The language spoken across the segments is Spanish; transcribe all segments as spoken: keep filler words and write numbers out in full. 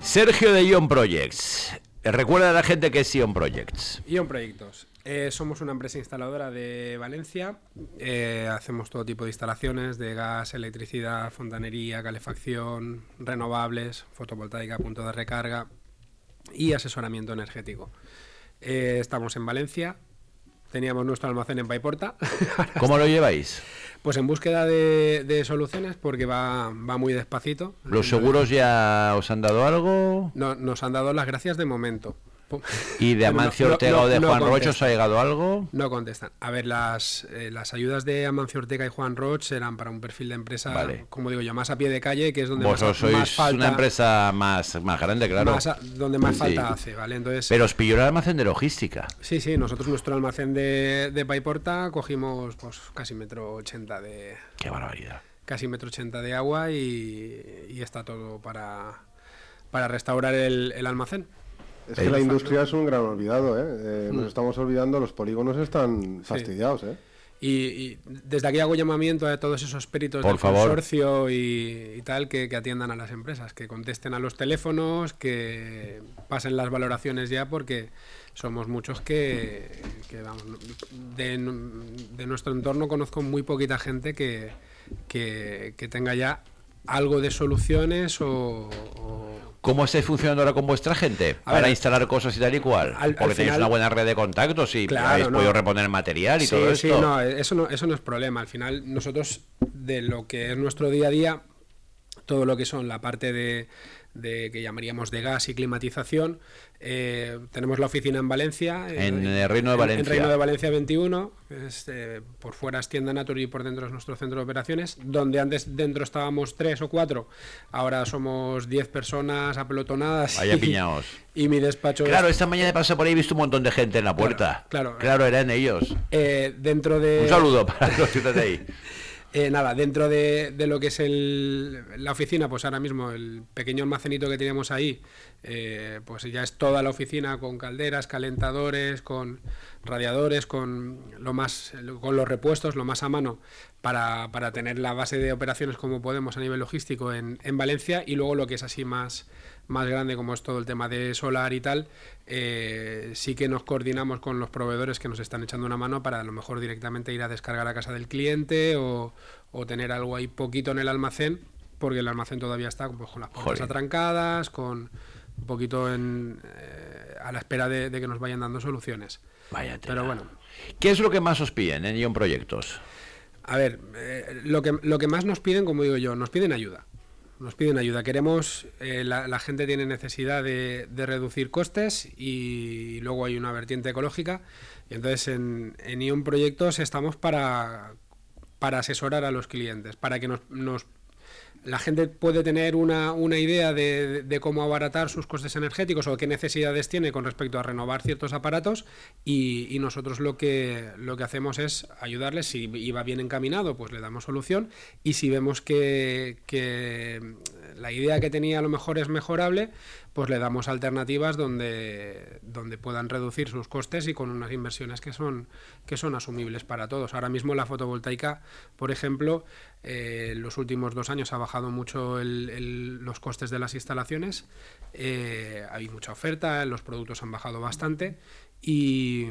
Sergio de Ion Projects. Recuerda a la gente que es Ion Projects. Ion Proyectos. Eh, somos una empresa instaladora de Valencia. Eh, hacemos todo tipo de instalaciones de gas, electricidad, fontanería, calefacción, renovables, fotovoltaica, punto de recarga y asesoramiento energético. Eh, estamos en Valencia. Teníamos nuestro almacén en Paiporta. ¿Cómo lo lleváis? Pues en búsqueda de, de soluciones, porque va, va muy despacito. ¿Los seguros ya os han dado algo? No, nos han dado las gracias de momento. ¿Y de Amancio no, Ortega no, o de no Juan Roch os ha llegado algo? No contestan. A ver, las, eh, las ayudas de Amancio Ortega y Juan Roch eran para un perfil de empresa, vale, como digo yo, más a pie de calle, que es donde Vosotros más, sois más falta. Una empresa más, más grande, claro. Más a, donde más sí. falta hace, ¿vale? Entonces, pero os pilló el almacén de logística. Sí, sí, nosotros nuestro almacén de, de Paiporta cogimos pues casi metro ochenta de... ¡Qué barbaridad! Casi metro ochenta de agua y, y está todo para, para restaurar el, el almacén. Es que la industria es un gran olvidado, ¿eh? eh nos estamos olvidando, los polígonos están fastidiados, ¿eh? Y, y desde aquí hago llamamiento a todos esos peritos Por del favor. consorcio y, y tal que, que atiendan a las empresas, que contesten a los teléfonos, que pasen las valoraciones ya, porque somos muchos que, que vamos, de, de nuestro entorno conozco muy poquita gente que, que, que tenga ya algo de soluciones o... o ¿Cómo estáis funcionando ahora con vuestra gente? A para ver, instalar cosas y tal y cual. Al, Porque al tenéis final, una buena red de contactos y claro, habéis no. podido reponer material y sí, todo sí, esto. No, eso no, eso no es problema. Al final, nosotros, de lo que es nuestro día a día, todo lo que son la parte de, de que llamaríamos de gas y climatización, eh, tenemos la oficina en Valencia, en el Reino de Valencia, en, en Reino de Valencia veintiuno, es, eh, por fuera es tienda Natur y por dentro es nuestro centro de operaciones, donde antes dentro estábamos tres o cuatro, ahora somos diez personas apelotonadas. Vaya piñaos. Y mi despacho. Claro, esta mañana pasé por ahí y he visto un montón de gente en la puerta. Claro, claro, claro eran ellos. Eh, dentro de. Un saludo para los que están ahí. Eh, nada, dentro de, de lo que es el, la oficina, pues ahora mismo el pequeño almacenito que teníamos ahí, eh, pues ya es toda la oficina con calderas, calentadores, con radiadores, con lo más, con los repuestos, lo más a mano, para, para tener la base de operaciones como podemos a nivel logístico en, en Valencia, y luego lo que es así más, más grande, como es todo el tema de solar y tal, eh, sí que nos coordinamos con los proveedores que nos están echando una mano para a lo mejor directamente ir a descargar a casa del cliente o, o tener algo ahí poquito en el almacén, porque el almacén todavía está pues, con las puertas Joder. atrancadas, con un poquito en, eh, a la espera de, de que nos vayan dando soluciones. Vaya tela. Pero bueno. ¿Qué es lo que más os piden en Ion Proyectos? A ver, eh, lo, que, lo que más nos piden, como digo yo, nos piden ayuda. Nos piden ayuda. Queremos, eh, la, la gente tiene necesidad de, de reducir costes y luego hay una vertiente ecológica. Y entonces en, en Ion Proyectos estamos para, para asesorar a los clientes, para que nos, nos la gente puede tener una, una idea de, de cómo abaratar sus costes energéticos o qué necesidades tiene con respecto a renovar ciertos aparatos y, y nosotros lo que, lo que hacemos es ayudarles. Si iba bien encaminado, pues le damos solución, y si vemos que, que la idea que tenía a lo mejor es mejorable, pues le damos alternativas donde, donde puedan reducir sus costes y con unas inversiones que son, que son asumibles para todos. Ahora mismo la fotovoltaica, por ejemplo, eh, en los últimos dos años ha bajado mucho el, el, los costes de las instalaciones, eh, hay mucha oferta, los productos han bajado bastante y,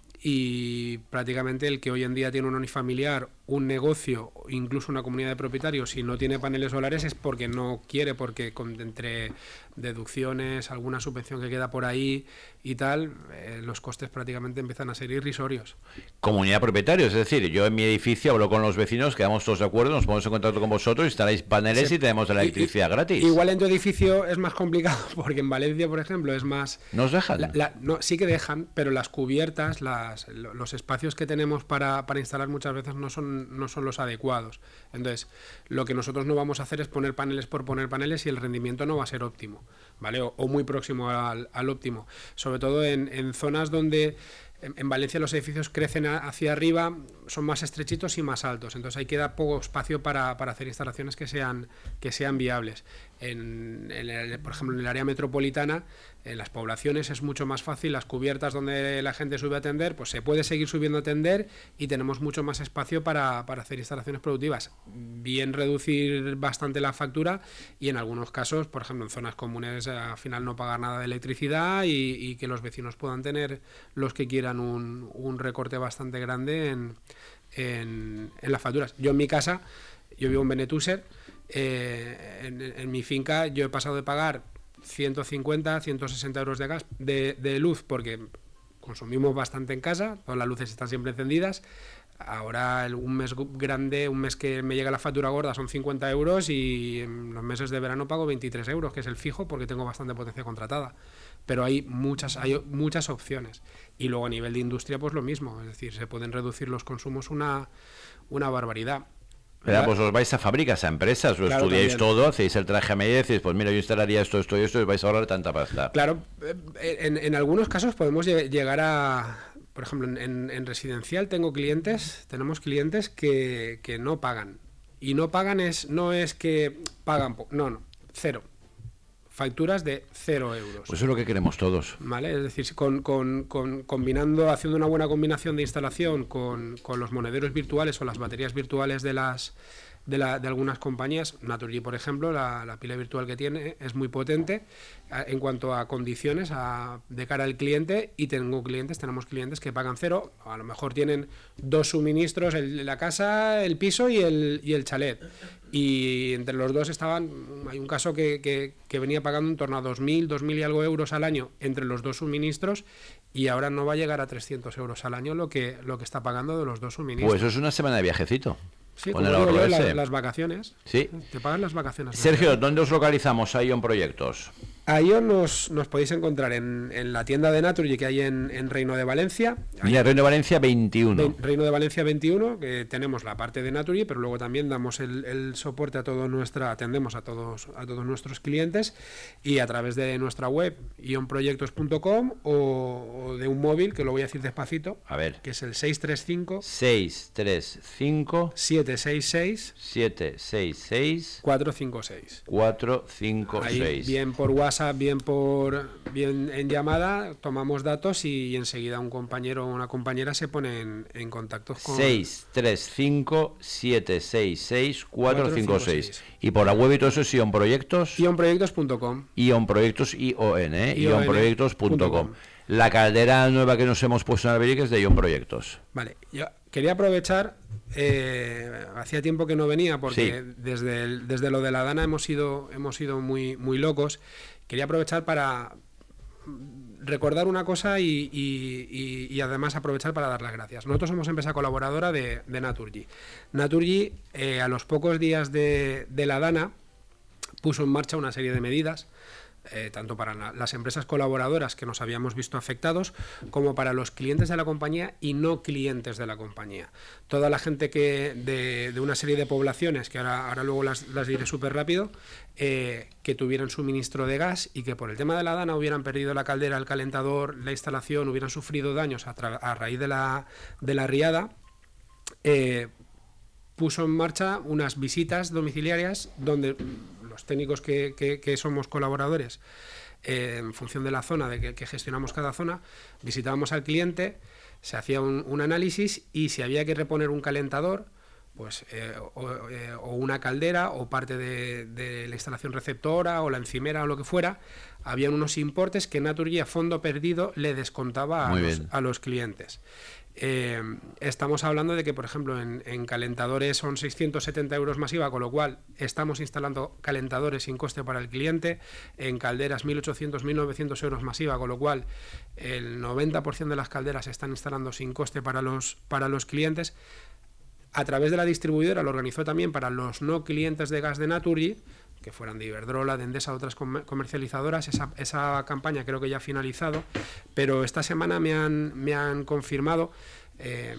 y prácticamente el que hoy en día tiene un unifamiliar, un negocio, incluso una comunidad de propietarios, si no tiene paneles solares es porque no quiere, porque con, entre deducciones, alguna subvención que queda por ahí y tal, eh, los costes prácticamente empiezan a ser irrisorios. Comunidad de propietarios, es decir, yo en mi edificio hablo con los vecinos, quedamos todos de acuerdo, nos ponemos en contacto con vosotros, instaláis paneles sí. y tenemos la electricidad y, gratis. Igual en tu edificio es más complicado, porque en Valencia, por ejemplo, es más... ¿Nos dejan? La, la, no, sí que dejan, pero las cubiertas, las, los espacios que tenemos para, para instalar muchas veces no son, no son los adecuados. Entonces, lo que nosotros no vamos a hacer es poner paneles por poner paneles y el rendimiento no va a ser óptimo, ¿vale? O, o muy próximo al, al óptimo. Sobre todo en, en zonas donde en, en Valencia los edificios crecen a, hacia arriba, son más estrechitos y más altos. Entonces ahí queda poco espacio para, para hacer instalaciones que sean, que sean viables. En, en el, por ejemplo, en el área metropolitana En las poblaciones es mucho más fácil, las cubiertas donde la gente sube a atender, pues se puede seguir subiendo a atender y tenemos mucho más espacio para, para hacer instalaciones productivas. Bien reducir bastante la factura y en algunos casos, por ejemplo, en zonas comunes, al final no pagar nada de electricidad y, y que los vecinos puedan tener, los que quieran, un, un recorte bastante grande en, en, en las facturas. Yo en mi casa, yo vivo en Benetúser, eh, en, en mi finca yo he pasado de pagar ciento cincuenta, ciento sesenta euros de gas, de, de luz, porque consumimos bastante en casa, todas las luces están siempre encendidas. Ahora el, un mes grande, un mes que me llega la factura gorda son cincuenta euros y en los meses de verano pago veintitrés euros, que es el fijo, porque tengo bastante potencia contratada. Pero hay muchas, hay muchas opciones. Y luego a nivel de industria pues lo mismo, es decir, se pueden reducir los consumos una, una barbaridad. ¿Verdad? Pues os vais a fábricas, a empresas, lo Claro, estudiáis también. todo, hacéis el traje a medida y decís, pues mira, yo instalaría esto, esto y esto y vais a ahorrar tanta pasta. Claro, en, en algunos casos podemos lle- llegar a, por ejemplo, en, en, en residencial tengo clientes, tenemos clientes que, que no pagan. Y no pagan es, no es que pagan, po- no, no, cero. Facturas de cero euros. Pues eso es lo que queremos todos. ¿Vale? Es decir, con, con, con, combinando, haciendo una buena combinación de instalación con, con los monederos virtuales o las baterías virtuales de las de, la, de algunas compañías, Naturgy, por ejemplo, la, la pila virtual que tiene es muy potente a, en cuanto a condiciones a, de cara al cliente, y tengo clientes, tenemos clientes que pagan cero, a lo mejor tienen dos suministros, el, la casa, el piso y el, y el chalet. Y entre los dos estaban, hay un caso que, que, que venía pagando en torno a dos mil, dos mil y algo euros al año entre los dos suministros, y ahora no va a llegar a trescientos euros al año lo que, lo que está pagando de los dos suministros. Pues eso es una semana de viajecito. Sí, con como el digo ahorro yo, ese. la- las vacaciones. Sí. Te pagan las vacaciones. Sergio, ¿dónde os localizamos ahí en Proyectos? A ello nos, nos podéis encontrar en, en la tienda de Naturgy que hay en, en Reino de Valencia. Mira, Reino de Valencia veintiuno. Ve- Reino de Valencia veintiuno, que tenemos la parte de Naturgy, pero luego también damos el, el soporte a todo nuestra, atendemos a todos a todos nuestros clientes, y a través de nuestra web ion proyectos punto com o, o de un móvil, que lo voy a decir despacito, A ver. que es el seis tres cinco, seis tres cinco siete seis seis, siete seis seis cuatro cinco seis. cuatro cinco Ahí, seis. bien por WhatsApp, bien por bien en llamada, tomamos datos y enseguida un compañero o una compañera se pone en, en contacto con seis tres cinco siete seis seis cuatro cinco seis. seis. Y por la web y todo eso es Ion Proyectos. ion proyectos punto com. Ion Proyectos, I O N, ¿eh? ion ion proyectos punto com. punto com. La caldera nueva que nos hemos puesto en Alberic es de Ion Proyectos. Vale, yo quería aprovechar, eh, hacía tiempo que no venía porque Sí. desde, el- desde lo de la Dana hemos sido, hemos sido muy, muy locos. Quería aprovechar para recordar una cosa y, y- y- y además aprovechar para dar las gracias. Nosotros somos empresa colaboradora de, de Naturgy. Naturgy, eh, a los pocos días de, de la Dana, puso en marcha una serie de medidas, eh, tanto para la- las empresas colaboradoras que nos habíamos visto afectados, como para los clientes de la compañía y no clientes de la compañía. Toda la gente que de, de una serie de poblaciones, que ahora, ahora luego las, las diré súper rápido, eh, que tuvieran suministro de gas y que por el tema de la Dana hubieran perdido la caldera, el calentador, la instalación, hubieran sufrido daños a, tra- a raíz de la, de la riada, eh, puso en marcha unas visitas domiciliarias donde los técnicos que, que- que somos colaboradores, eh, en función de la zona de que, que gestionamos cada zona, visitábamos al cliente, se hacía un, un análisis, y si había que reponer un calentador, pues eh, o, eh, o una caldera o parte de, de la instalación receptora o la encimera o lo que fuera, habían unos importes que Naturgy a fondo perdido le descontaba a Muy los, bien. a los clientes. Eh, estamos hablando de que, por ejemplo, en, en calentadores son seiscientos setenta euros más I V A, con lo cual estamos instalando calentadores sin coste para el cliente. En calderas mil ochocientos, mil novecientos euros más I V A, con lo cual el noventa por ciento de las calderas se están instalando sin coste para los, para los clientes. A través de la distribuidora lo organizó también para los no clientes de gas de Naturgy, que fueran de Iberdrola, de Endesa, otras comer- comercializadoras. Esa, esa campaña creo que ya ha finalizado, pero esta semana me han, me han confirmado, eh,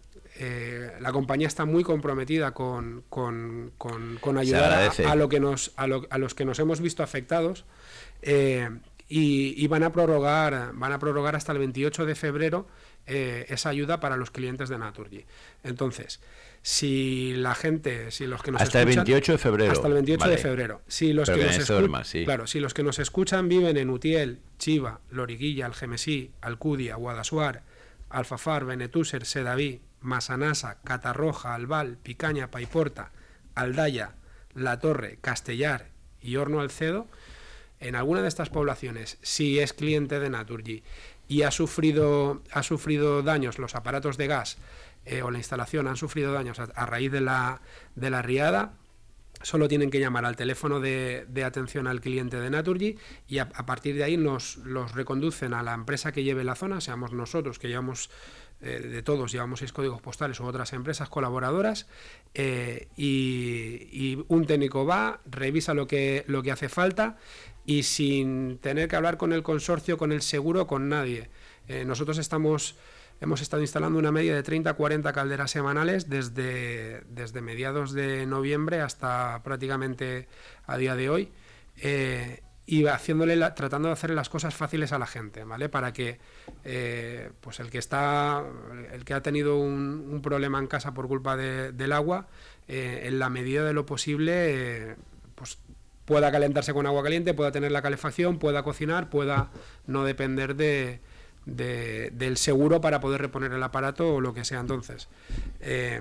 eh, la compañía está muy comprometida con, con, con, con ayudar agradece. a, a, lo que nos, a, lo- a los que nos hemos visto afectados, eh, y, y van a prorrogar van a prorrogar hasta el veintiocho de febrero, eh, esa ayuda para los clientes de Naturgy. Entonces, si la gente, si los que nos hasta escuchan, el veintiocho de febrero. Hasta el veintiocho vale. de febrero. Si los Pero que, que nos esto escu- duerma, sí. claro, si los que nos escuchan viven en Utiel, Chiva, Loriguilla, Algemesí, Alcudia, Guadassuar, Alfafar, Benetúser, Sedaví, Massanassa, Catarroja, Albal, Picaña, Paiporta, Aldaya, La Torre, Castellar y Horno Alcedo, en alguna de estas poblaciones, si es cliente de Naturgy y ha sufrido, ha sufrido daños los aparatos de gas eh, o la instalación han sufrido daños a, a raíz de la, de la riada, solo tienen que llamar al teléfono de, de atención al cliente de Naturgy y a, a partir de ahí nos los reconducen a la empresa que lleve la zona, seamos nosotros que llevamos, eh, de todos llevamos seis códigos postales u otras empresas colaboradoras, eh, y, y un técnico va, revisa lo que, lo que hace falta y sin tener que hablar con el consorcio, con el seguro, con nadie. Eh, nosotros estamos... Hemos estado instalando una media de treinta a cuarenta calderas semanales desde, desde mediados de noviembre hasta prácticamente a día de hoy, eh, y haciéndole la, tratando de hacerle las cosas fáciles a la gente, ¿vale? Para que eh, pues el que está, el que ha tenido un, un problema en casa por culpa de, del agua, eh, en la medida de lo posible, eh, pues pueda calentarse con agua caliente, pueda tener la calefacción, pueda cocinar, pueda no depender de De, del seguro para poder reponer el aparato o lo que sea. Entonces, eh,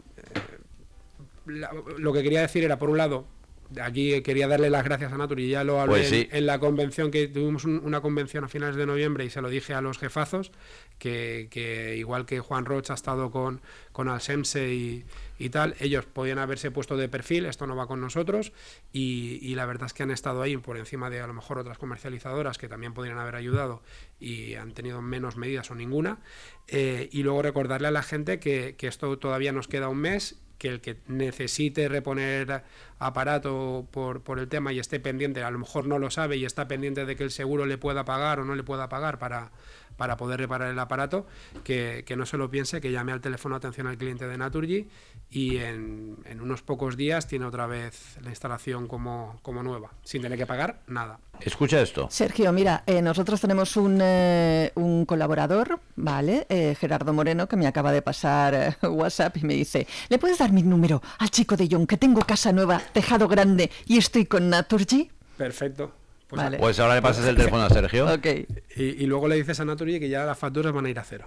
la, lo que quería decir era, por un lado, aquí quería darle las gracias a Naturgy, ya lo hablé pues sí. en, en la convención, que tuvimos un, una convención a finales de noviembre y se lo dije a los jefazos, que, que igual que Juan Roch ha estado con, con Alsemse y, y tal, ellos podían haberse puesto de perfil, esto no va con nosotros, y, y la verdad es que han estado ahí por encima de a lo mejor otras comercializadoras que también podrían haber ayudado y han tenido menos medidas o ninguna, eh, y luego recordarle a la gente que, que esto todavía nos queda un mes, que el que necesite reponer aparato por, por el tema y esté pendiente, a lo mejor no lo sabe y está pendiente de que el seguro le pueda pagar o no le pueda pagar para, para poder reparar el aparato, que, que no se lo piense, que llame al teléfono de atención al cliente de Naturgy y en, en unos pocos días tiene otra vez la instalación como, como nueva, sin tener que pagar nada. Escucha esto. Sergio, mira, eh, nosotros tenemos un, eh, un colaborador, ¿vale? Eh, Gerardo Moreno, que me acaba de pasar eh, WhatsApp y me dice, ¿le puedes dar mi número al chico de John, que tengo casa nueva, tejado grande y estoy con Naturgy? Perfecto. Pues, vale. Pues ahora le pasas el teléfono a Sergio. Ok. y, y luego le dices a Naturgy que ya las facturas van a ir a cero.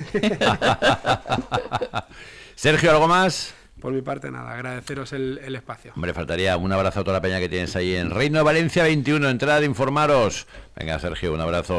Sergio, ¿algo más? Por mi parte, nada, agradeceros el, el espacio. Hombre, faltaría un abrazo a toda la peña que tienes ahí en Reino de Valencia veintiuno. Entrad, informaros. Venga, Sergio, un abrazo.